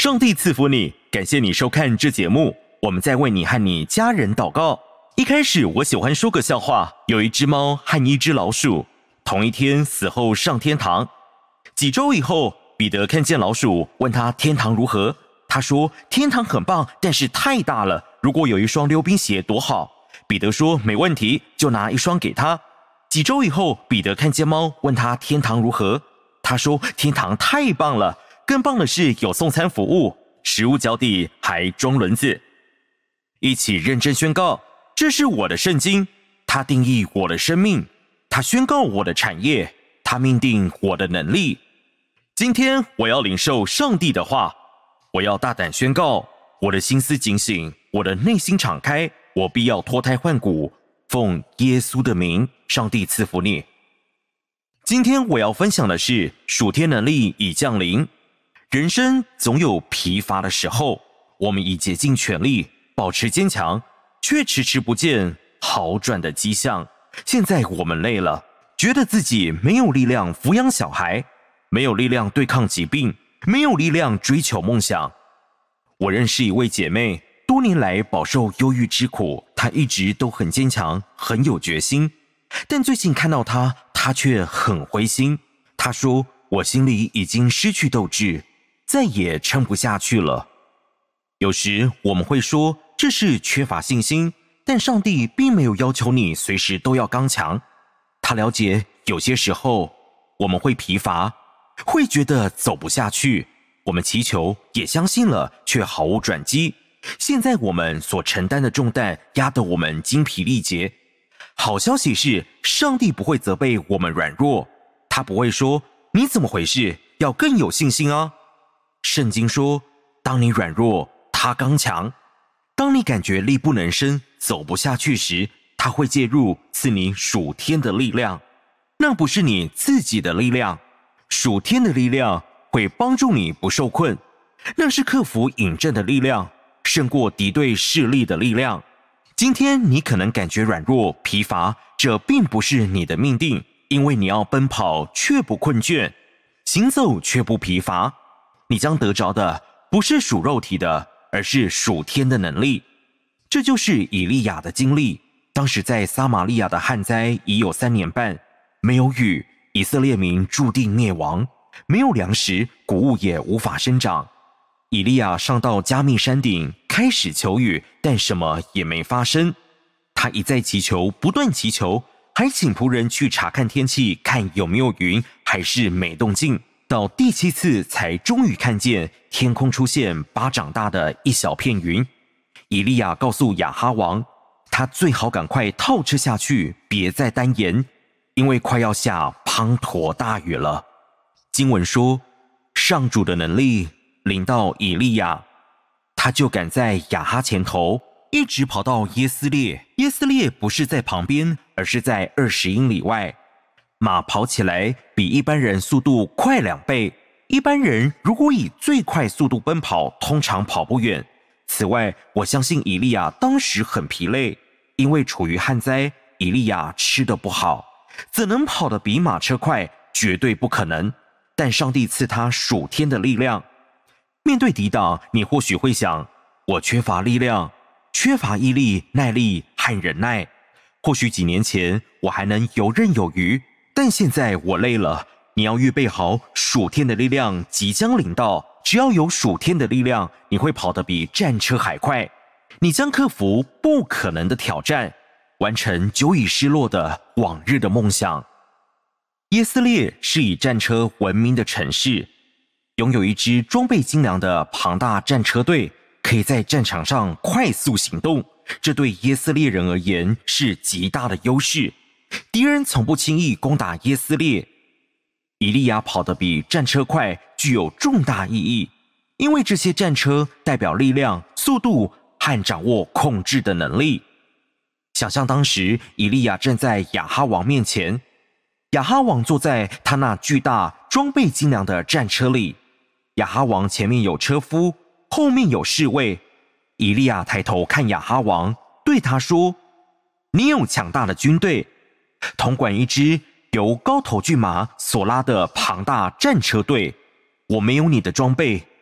上帝赐福你，感谢你收看这节目，我们在为你和你家人祷告。一开始我喜欢说个笑话，有一只猫和一只老鼠，同一天死后上天堂。几周以后，彼得看见老鼠，问他天堂如何。他说天堂很棒，但是太大了，如果有一双溜冰鞋多好。彼得说没问题，就拿一双给他。几周以后，彼得看见猫，问他天堂如何。他说天堂太棒了，更棒的是有送餐服务，食物脚底还装轮子。一起认真宣告，这是我的圣经，它定义我的生命，它宣告我的产业，它命定我的能力。今天我要领受上帝的话，我要大胆宣告，我的心思警醒，我的内心敞开，我必要脱胎换骨。奉耶稣的名，上帝赐福你。今天我要分享的是属天能力已降临。人生总有疲乏的时候，我们已竭尽全力保持坚强，却迟迟不见好转的迹象。现在我们累了，觉得自己没有力量抚养小孩，没有力量对抗疾病，没有力量追求梦想。我认识一位姐妹，多年来饱受忧郁之苦，她一直都很坚强，很有决心。但最近看到她却很灰心。她说，我心里已经失去斗志，再也撑不下去了。有时我们会说这是缺乏信心，但上帝并没有要求你随时都要刚强。他了解有些时候我们会疲乏，会觉得走不下去，我们祈求也相信了，却毫无转机。现在我们所承担的重担压得我们精疲力竭。好消息是，上帝不会责备我们软弱，他不会说你怎么回事，要更有信心啊。圣经说，当你软弱，他刚强。当你感觉力不能生，走不下去时，他会介入，赐你属天的力量。那不是你自己的力量，属天的力量会帮助你不受困，那是克服引阵的力量，胜过敌对势力的力量。今天你可能感觉软弱疲乏，这并不是你的命定，因为你要奔跑却不困倦，行走却不疲乏。你将得着的不是属肉体的，而是属天的能力。这就是以利亚的经历。当时在撒玛利亚的旱灾已有3年半，没有雨，以色列民注定灭亡，没有粮食，谷物也无法生长。以利亚上到加密山顶，开始求雨，但什么也没发生。他一再祈求，不断祈求，还请仆人去查看天气，看有没有云，还是没动静。到第7次才终于看见天空出现巴掌大的一小片云。以利亚告诉亚哈王，他最好赶快套车下去，别再耽延，因为快要下滂沱大雨了。经文说，上主的能力临到以利亚，他就赶在亚哈前头，一直跑到耶斯列。耶斯列不是在旁边，而是在20英里外。马跑起来比一般人速度快2倍，一般人如果以最快速度奔跑，通常跑不远。此外，我相信以利亚当时很疲累，因为处于旱灾，以利亚吃得不好，怎能跑得比马车快？绝对不可能。但上帝赐他属天的力量。面对抵挡，你或许会想，我缺乏力量，缺乏毅力、耐力和忍耐。或许几年前我还能游刃有余，但现在我累了。你要预备好，属天的力量即将临到。只要有属天的力量，你会跑得比战车还快。你将克服不可能的挑战，完成久已失落的往日的梦想。耶斯列是以战车闻名的城市，拥有一支装备精良的庞大战车队，可以在战场上快速行动。这对耶斯列人而言是极大的优势。敌人从不轻易攻打耶斯列。以利亚跑得比战车快，具有重大意义，因为这些战车代表力量、速度和掌握控制的能力。想象当时以利亚站在亚哈王面前，亚哈王坐在他那巨大、装备精良的战车里，亚哈王前面有车夫，后面有侍卫。以利亚抬头看亚哈王，对他说，你有强大的军队，统管一支由高头骏马所拉的庞大战车队，我没有你的装备，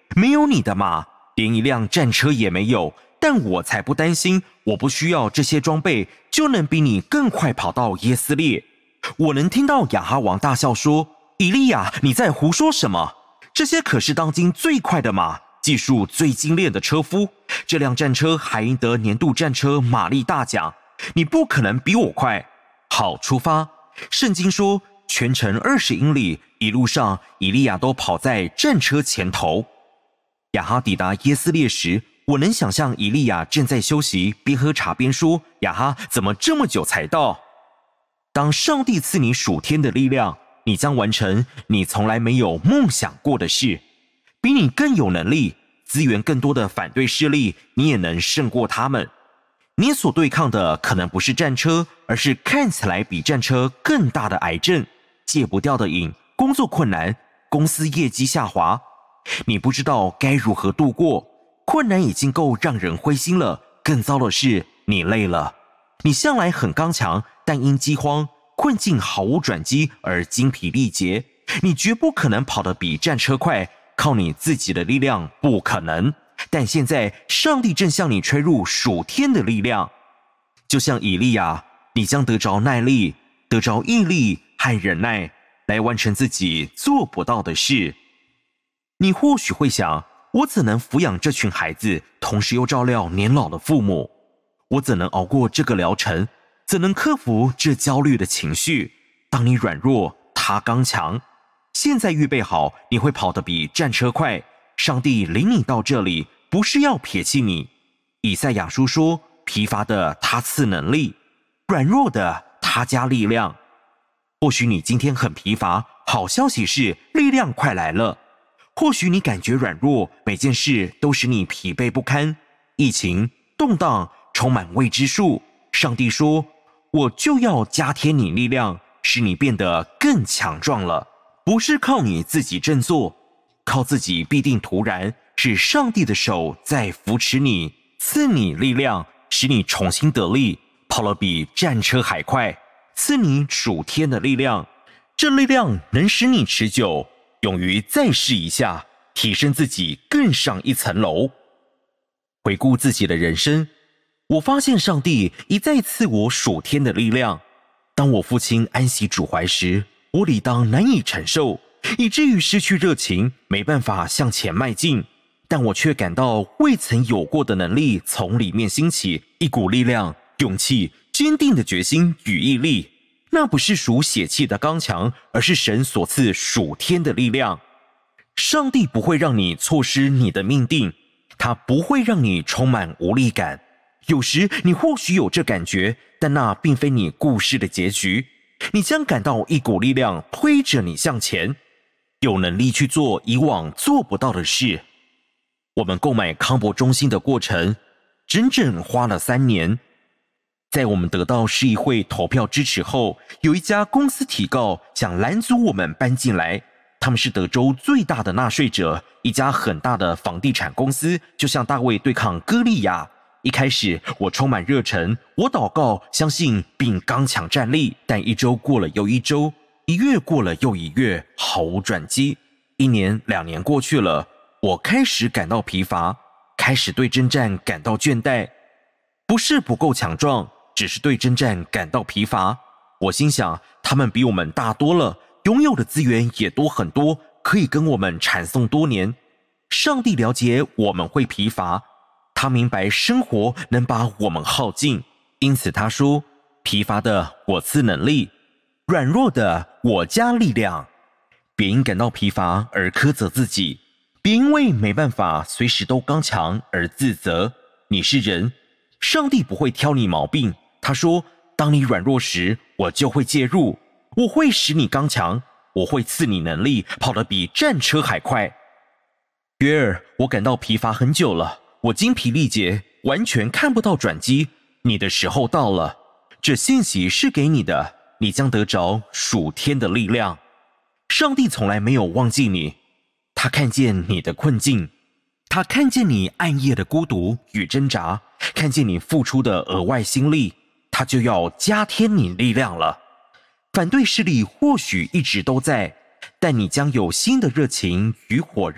没有你的马，连一辆战车也没有。但我才不担心，我不需要这些装备，就能比你更快跑到耶斯列。我能听到亚哈王大笑说：以利亚，你在胡说什么？这些可是当今最快的马，技术最精炼的车夫。这辆战车还赢得年度战车马力大奖，你不可能比我快。好，出发。圣经说，全程20英里，一路上以利亚都跑在战车前头。亚哈抵达耶斯列时，我能想象以利亚正在休息，边喝茶边说：亚哈，怎么这么久才到？当上帝赐你属天的力量，你将完成你从来没有梦想过的事。比你更有能力、资源更多的反对势力，你也能胜过他们。你所对抗的可能不是战车，而是看起来比战车更大的癌症，戒不掉的瘾，工作困难，公司业绩下滑。你不知道该如何度过，困难已经够让人灰心了，更糟的是你累了。你向来很刚强，但因饥荒、困境毫无转机而精疲力竭。你绝不可能跑得比战车快，靠你自己的力量不可能。但现在上帝正向你吹入属天的力量，就像以利亚，你将得着耐力，得着毅力和忍耐，来完成自己做不到的事。你或许会想，我怎能抚养这群孩子，同时又照料年老的父母？我怎能熬过这个疗程？怎能克服这焦虑的情绪？当你软弱，他刚强。现在预备好，你会跑得比战车快。上帝领你到这里，不是要撇弃你。以赛亚书说，疲乏的他赐能力，软弱的他加力量。或许你今天很疲乏，好消息是力量快来了。或许你感觉软弱，每件事都使你疲惫不堪，疫情、动荡，充满未知数。上帝说，我就要加添你力量，使你变得更强壮了。不是靠你自己振作，靠自己必定徒然，是上帝的手在扶持你，赐你力量，使你重新得力，跑得比战车还快，赐你属天的力量。这力量能使你持久，勇于再试一下，提升自己更上一层楼。回顾自己的人生，我发现上帝一再赐我属天的力量。当我父亲安息主怀时，我理当难以承受，以至于失去热情，没办法向前迈进。但我却感到未曾有过的能力从里面兴起，一股力量、勇气、坚定的决心与毅力。那不是属血气的刚强，而是神所赐属天的力量。上帝不会让你错失你的命定，他不会让你充满无力感。有时你或许有这感觉，但那并非你故事的结局。你将感到一股力量推着你向前，有能力去做以往做不到的事。我们购买康博中心的过程整整花了3年。在我们得到市议会投票支持后，有一家公司提告想拦阻我们搬进来。他们是德州最大的纳税者，一家很大的房地产公司，就像大卫对抗歌利亚。一开始我充满热忱，我祷告、相信并刚强站立。但1周过了又1周，1月过了又1月，毫无转机。1年、2年过去了，我开始感到疲乏，开始对征战感到倦怠。不是不够强壮，只是对征战感到疲乏。我心想，他们比我们大多了，拥有的资源也多很多，可以跟我们缠讼多年。上帝了解我们会疲乏，他明白生活能把我们耗尽，因此他说，疲乏的我赐能力，软弱的我加力量。别因感到疲乏而苛责自己，别因为没办法随时都刚强而自责。你是人，上帝不会挑你毛病。他说，当你软弱时，我就会介入，我会使你刚强，我会赐你能力，跑得比战车还快。约尔，我感到疲乏很久了，我精疲力竭，完全看不到转机。你的时候到了，这信息是给你的，你将得着属天的力量。上帝从来没有忘记你，他看见你的困境，他看见你暗夜的孤独与挣扎，看见你付出的额外心力，他就要加添你力量了。反对势力或许一直都在，但你将有新的热情与火热，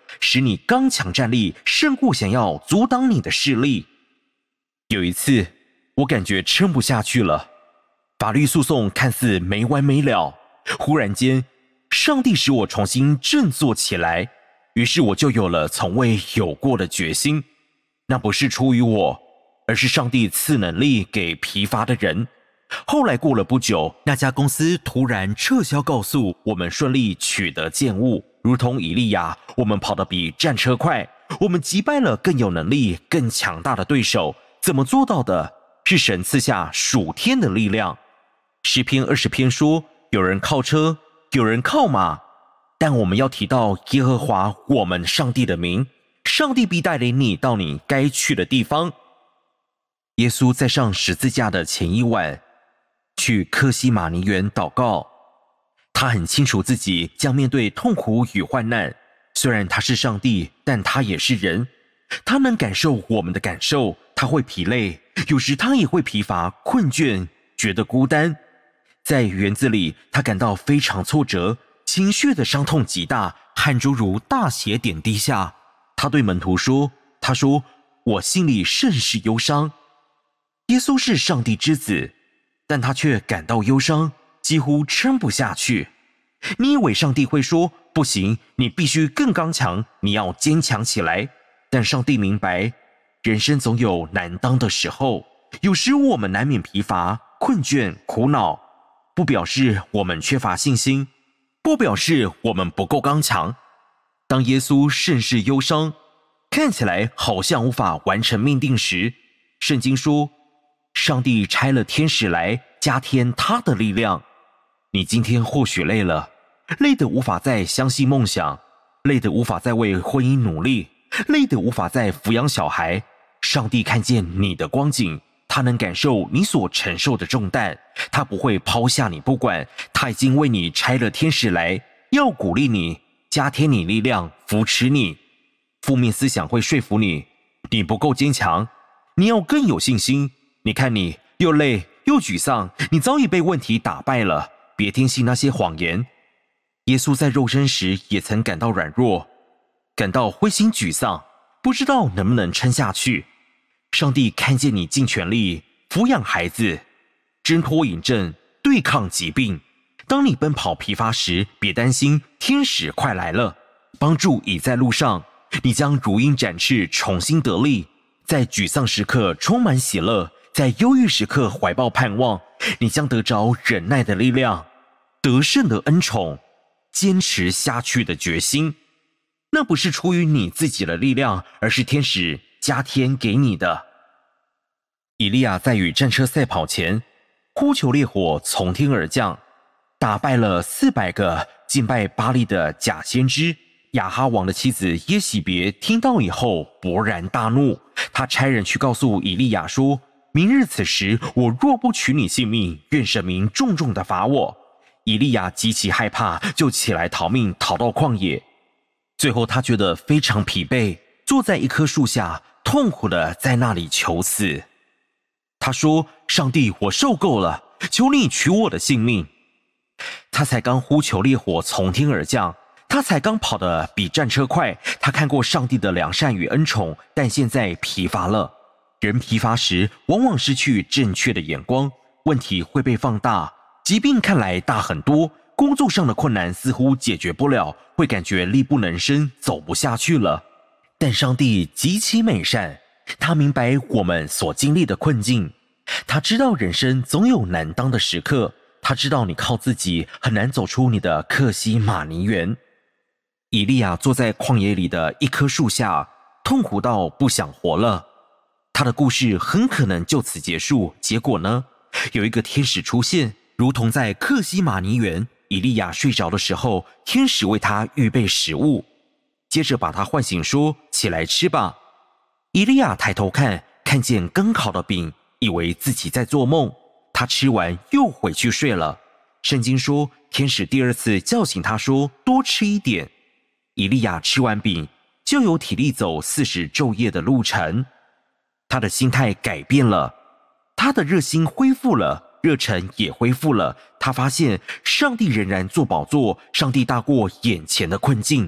使你刚强站立，胜过想要阻挡你的势力。有一次，我感觉撑不下去了，法律诉讼看似没完没了，忽然间，上帝使我重新振作起来，于是我就有了从未有过的决心。那不是出于我，而是上帝赐能力给疲乏的人。后来过了不久，那家公司突然撤销告诉，我们顺利取得建物，如同以利亚，我们跑得比战车快，我们击败了更有能力、更强大的对手。怎么做到的？是神赐下属天的力量。诗篇20篇说，有人靠车，有人靠马，但我们要提到耶和华我们上帝的名，上帝必带领你到你该去的地方。耶稣在上十字架的前一晚，去客西马尼园祷告。他很清楚自己将面对痛苦与患难，虽然他是上帝，但他也是人，他能感受我们的感受，他会疲累，有时他也会疲乏、困倦，觉得孤单。在园子里，他感到非常挫折，情绪的伤痛极大，汗珠如大血点滴下。他对门徒说：“他说，我心里甚是忧伤。”耶稣是上帝之子，但他却感到忧伤，几乎撑不下去。你以为上帝会说：“不行，你必须更刚强，你要坚强起来。”但上帝明白，人生总有难当的时候，有时我们难免疲乏、困倦、苦恼，不表示我们缺乏信心，不表示我们不够刚强。当耶稣甚是忧伤，看起来好像无法完成命定时，圣经说，上帝差了天使来加添他的力量。你今天或许累了，累得无法再相信梦想，累得无法再为婚姻努力，累得无法再抚养小孩。上帝看见你的光景，他能感受你所承受的重担，他不会抛下你不管，他已经为你差了天使来，要鼓励你，加添你力量，扶持你。负面思想会说服你，你不够坚强，你要更有信心。你看你又累又沮丧，你早已被问题打败了，别听信那些谎言。耶稣在肉身时也曾感到软弱，感到灰心沮丧，不知道能不能撑下去。上帝看见你尽全力抚养孩子，挣脱瘾症，对抗疾病。当你奔跑疲乏时，别担心，天使快来了，帮助已在路上。你将如鹰展翅，重新得力。在沮丧时刻充满喜乐，在忧郁时刻怀抱盼望。你将得着忍耐的力量，得胜的恩宠，坚持下去的决心。那不是出于你自己的力量，而是天使加添给你的。以利亚在与战车赛跑前，呼求烈火从天而降，打败了400个敬拜巴力的假先知。亚哈王的妻子耶洗别听到以后勃然大怒，他差人去告诉以利亚说：“明日此时，我若不取你性命，愿神明重重的罚我。”以利亚极其害怕，就起来逃命，逃到旷野。最后他觉得非常疲惫，坐在一棵树下，痛苦的在那里求死。他说：“上帝，我受够了，求你取我的性命。”他才刚呼求烈火从天而降，他才刚跑得比战车快，他看过上帝的良善与恩宠，但现在疲乏了。人疲乏时，往往失去正确的眼光，问题会被放大，疾病看来大很多，工作上的困难似乎解决不了，会感觉力不能伸，走不下去了。但上帝极其美善，他明白我们所经历的困境，他知道人生总有难当的时刻，他知道你靠自己很难走出你的客西马尼园。以利亚坐在旷野里的一棵树下，痛苦到不想活了。他的故事很可能就此结束，结果呢？有一个天使出现，如同在客西马尼园，以利亚睡着的时候，天使为他预备食物，接着把他唤醒说：“起来吃吧。”以利亚抬头看，看见刚烤的饼，以为自己在做梦。他吃完又回去睡了。圣经说，天使第二次叫醒他说：“多吃一点。”以利亚吃完饼，就有体力走40昼夜的路程。他的心态改变了，他的热心恢复了，热忱也恢复了。他发现上帝仍然做宝座，上帝大过眼前的困境。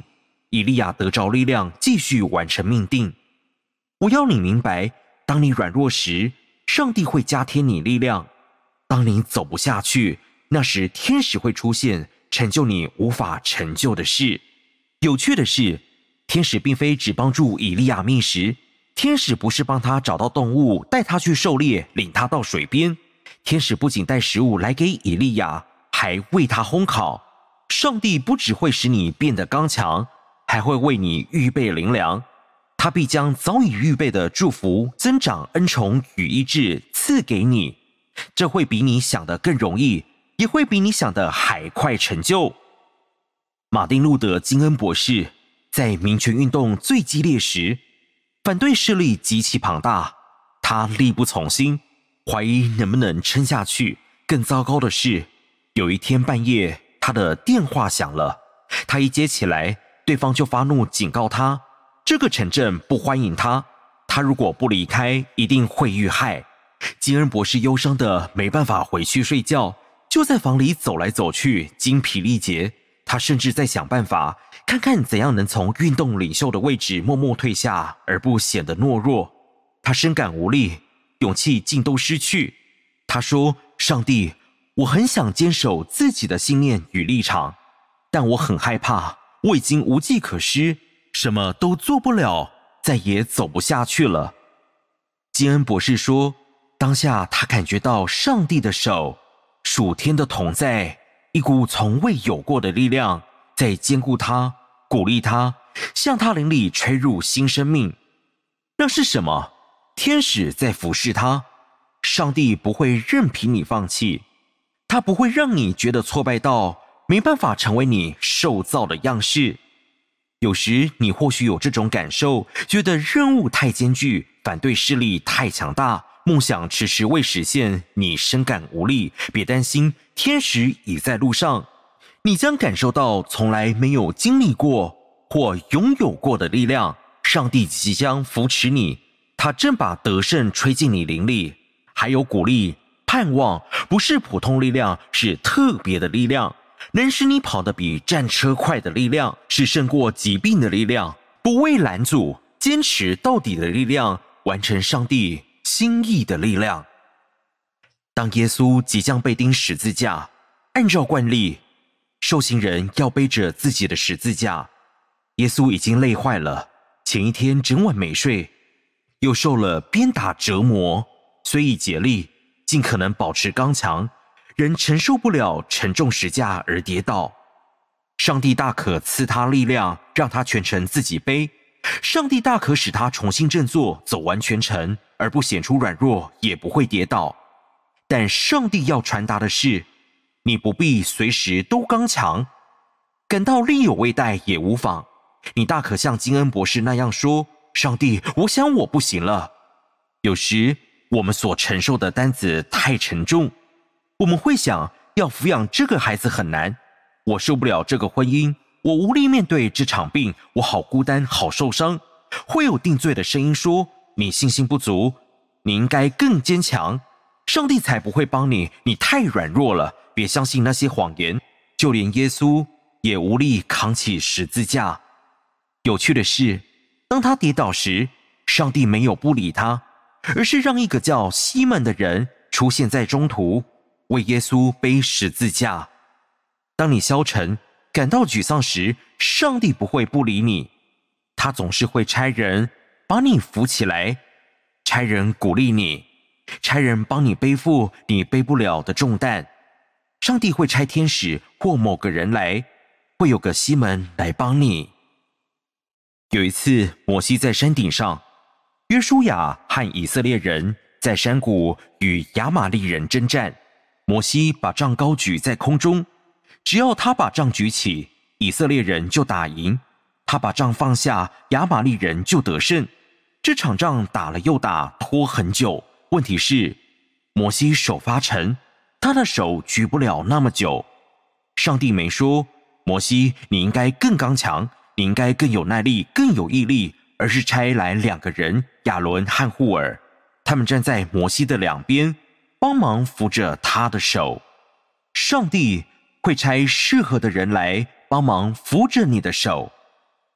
以利亚得着力量继续完成命定。我要你明白，当你软弱时，上帝会加添你力量；当你走不下去，那时天使会出现，成就你无法成就的事。有趣的是，天使并非只帮助以利亚觅食，天使不是帮他找到动物，带他去狩猎，领他到水边。天使不仅带食物来给以利亚，还为他烘烤。上帝不只会使你变得刚强，还会为你预备灵粮。他必将早已预备的祝福、增长、恩宠与医治赐给你，这会比你想的更容易，也会比你想的还快成就。马丁·路德·金恩博士在民权运动最激烈时，反对势力极其庞大，他力不从心，怀疑能不能撑下去。更糟糕的是，有一天半夜，他的电话响了，他一接起来，对方就发怒警告他，这个城镇不欢迎他，他如果不离开，一定会遇害。金恩博士忧伤的没办法回去睡觉，就在房里走来走去，精疲力竭。他甚至在想办法，看看怎样能从运动领袖的位置默默退下，而不显得懦弱。他深感无力，勇气竟都失去。他说：上帝，我很想坚守自己的信念与立场，但我很害怕，我已经无计可施，什么都做不了，再也走不下去了。金恩博士说，当下他感觉到上帝的手，属天的同在，一股从未有过的力量，在坚固他，鼓励他，向他灵里吹入新生命。那是什么？天使在服侍他。上帝不会任凭你放弃，他不会让你觉得挫败到没办法成为你受造的样式。有时你或许有这种感受，觉得任务太艰巨，反对势力太强大，梦想迟迟未实现，你深感无力。别担心，天使已在路上，你将感受到从来没有经历过或拥有过的力量。上帝即将扶持你，他正把得胜吹进你灵里。还有鼓励、盼望，不是普通力量，是特别的力量，能使你跑得比战车快的力量，是胜过疾病的力量，不畏拦阻，坚持到底的力量，完成上帝心意的力量。当耶稣即将被钉十字架，按照惯例，受刑人要背着自己的十字架。耶稣已经累坏了，前一天整晚没睡，又受了鞭打折磨，虽已竭力，尽可能保持刚强，仍承受不了沉重石架而跌倒。上帝大可赐他力量，让他全程自己背；上帝大可使他重新振作，走完全程，而不显出软弱，也不会跌倒。但上帝要传达的是，你不必随时都刚强，感到力有未逮也无妨。你大可像金恩博士那样说：上帝，我想我不行了。有时我们所承受的担子太沉重，我们会想，要抚养这个孩子很难，我受不了这个婚姻，我无力面对这场病，我好孤单，好受伤。会有定罪的声音说，你信心不足，你应该更坚强，上帝才不会帮你，你太软弱了。别相信那些谎言，就连耶稣也无力扛起十字架。有趣的是，当他跌倒时，上帝没有不理他，而是让一个叫西门的人出现在中途，为耶稣背十字架。当你消沉、感到沮丧时，上帝不会不理你，他总是会差人把你扶起来，差人鼓励你，差人帮你背负你背不了的重担。上帝会差天使或某个人来，会有个西门来帮你。有一次，摩西在山顶上，约书亚和以色列人在山谷与亚玛力人征战。摩西把杖高举在空中，只要他把杖举起，以色列人就打赢；他把杖放下，亚玛力人就得胜。这场仗打了又打，拖很久。问题是，摩西手发沉，他的手举不了那么久。上帝没说，摩西，你应该更刚强，你应该更有耐力，更有毅力，而是差来2个人，亚伦和户尔，他们站在摩西的两边，帮忙扶着他的手。上帝会差适合的人来帮忙扶着你的手。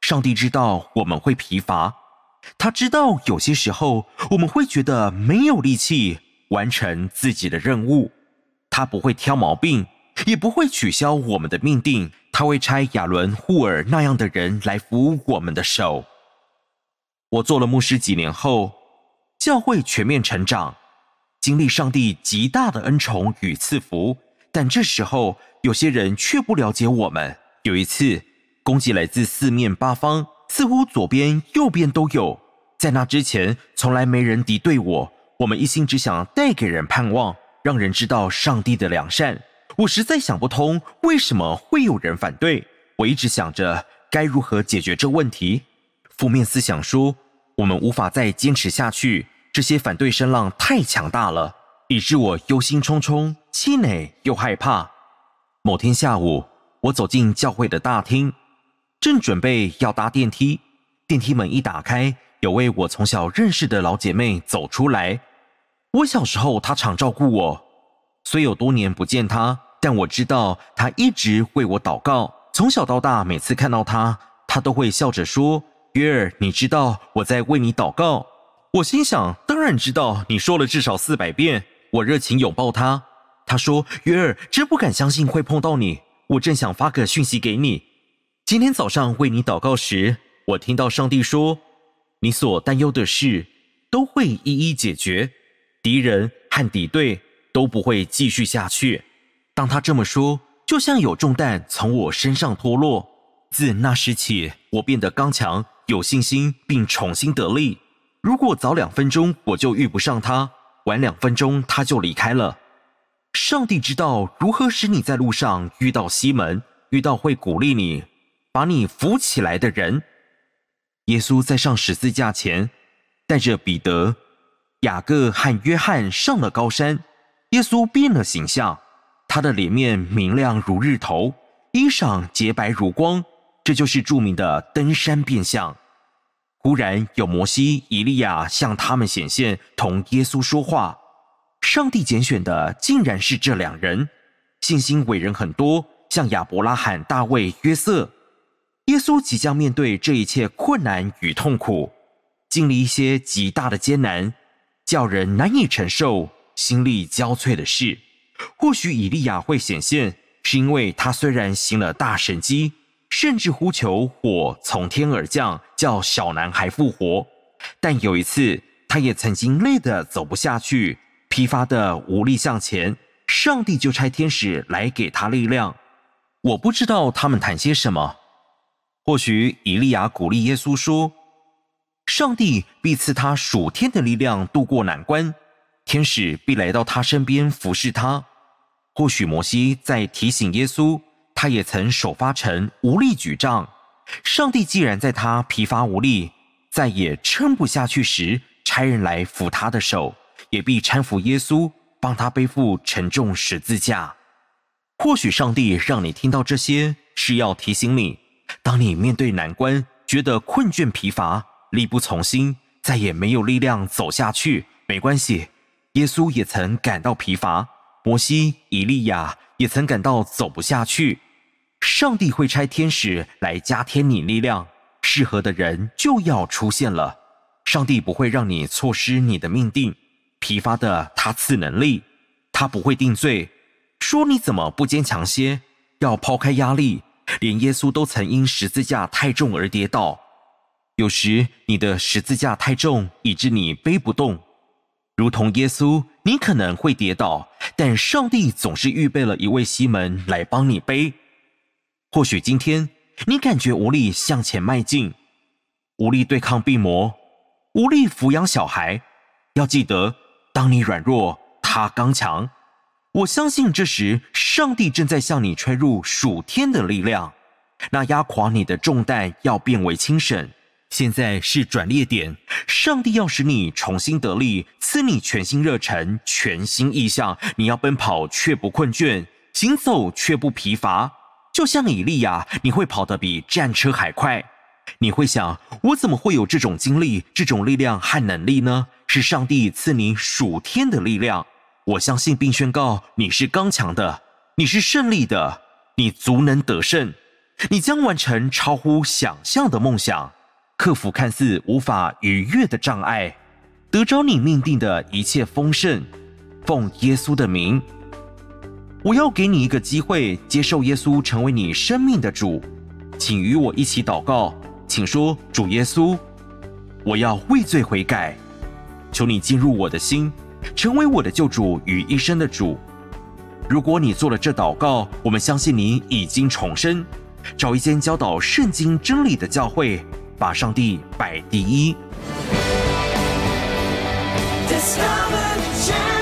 上帝知道我们会疲乏，他知道有些时候我们会觉得没有力气完成自己的任务，他不会挑毛病，也不会取消我们的命定，他会差亚伦、户尔那样的人来扶我们的手。我做了牧师几年后，教会全面成长，经历上帝极大的恩宠与赐福，但这时候有些人却不了解我们。有一次，攻击来自四面八方，似乎左边右边都有。在那之前，从来没人敌对我，我们一心只想带给人盼望，让人知道上帝的良善。我实在想不通为什么会有人反对，我一直想着该如何解决这问题。负面思想说，我们无法再坚持下去，这些反对声浪太强大了，以致我忧心忡忡，气馁又害怕。某天下午，我走进教会的大厅，正准备要搭电梯，电梯门一打开，有位我从小认识的老姐妹走出来。我小时候她常照顾我，虽有多年不见她，但我知道她一直为我祷告。从小到大，每次看到她，她都会笑着说，约尔，你知道我在为你祷告。我心想，当然知道，你说了至少400遍。我热情拥抱她，她说，约尔，真不敢相信会碰到你，我正想发个讯息给你。今天早上为你祷告时，我听到上帝说，你所担忧的事都会一一解决，敌人和敌对都不会继续下去。当他这么说，就像有重担从我身上脱落。自那时起，我变得刚强、有信心，并重新得力。如果早2分钟我就遇不上他，晚2分钟他就离开了。上帝知道如何使你在路上遇到西门，遇到会鼓励你、把你扶起来的人。耶稣在上十字架前，带着彼得、雅各和约翰上了高山。耶稣变了形象，他的脸面明亮如日头，衣裳洁白如光，这就是著名的登山变相。忽然有摩西、以利亚向他们显现，同耶稣说话。上帝拣选的竟然是这2人，信心伟人很多，像亚伯拉罕、大卫、约瑟。耶稣即将面对这一切困难与痛苦，经历一些极大的艰难，叫人难以承受、心力交瘁的事。或许以利亚会显现，是因为他虽然行了大神迹，甚至呼求火从天而降，叫小男孩复活，但有一次他也曾经累得走不下去，疲乏的无力向前，上帝就差天使来给他力量。我不知道他们谈些什么。或许以利亚鼓励耶稣说，上帝必赐他属天的力量渡过难关，天使必来到他身边服侍他。或许摩西在提醒耶稣，他也曾手发沉，无力举杖。上帝既然在他疲乏无力，再也撑不下去时，差人来扶他的手，也必搀扶耶稣，帮他背负沉重十字架。或许上帝让你听到这些，是要提醒你，当你面对难关，觉得困倦疲乏，力不从心，再也没有力量走下去，没关系，耶稣也曾感到疲乏，摩西、以利亚也曾感到走不下去。上帝会差天使来加添你力量，适合的人就要出现了。上帝不会让你错失你的命定，疲乏的他赐能力，他不会定罪，说你怎么不坚强些，要抛开压力。连耶稣都曾因十字架太重而跌倒。有时你的十字架太重，以致你背不动。如同耶稣，你可能会跌倒，但上帝总是预备了一位西门来帮你背。或许今天你感觉无力向前迈进，无力对抗病魔，无力抚养小孩。要记得，当你软弱，他刚强。我相信这时上帝正在向你吹入属天的力量，那压垮你的重担要变为轻省。现在是转捩点，上帝要使你重新得力，赐你全新热忱、全新意象。你要奔跑却不困倦，行走却不疲乏。就像以利亚，你会跑得比战车还快。你会想，我怎么会有这种经历、这种力量和能力呢？是上帝赐你属天的力量。我相信并宣告，你是刚强的，你是胜利的，你足能得胜。 你将完成超乎想象的梦想，克服看似无法逾越的障碍，得着你命定的一切丰盛。奉耶稣的名，我要给你一个机会，接受耶稣成为你生命的主。请与我一起祷告，请说：主耶稣，我要为罪悔改，求你进入我的心，成为我的救主与一生的主。如果你做了这祷告，我们相信你已经重生。找一间教导圣经真理的教会，把上帝摆第一。Discover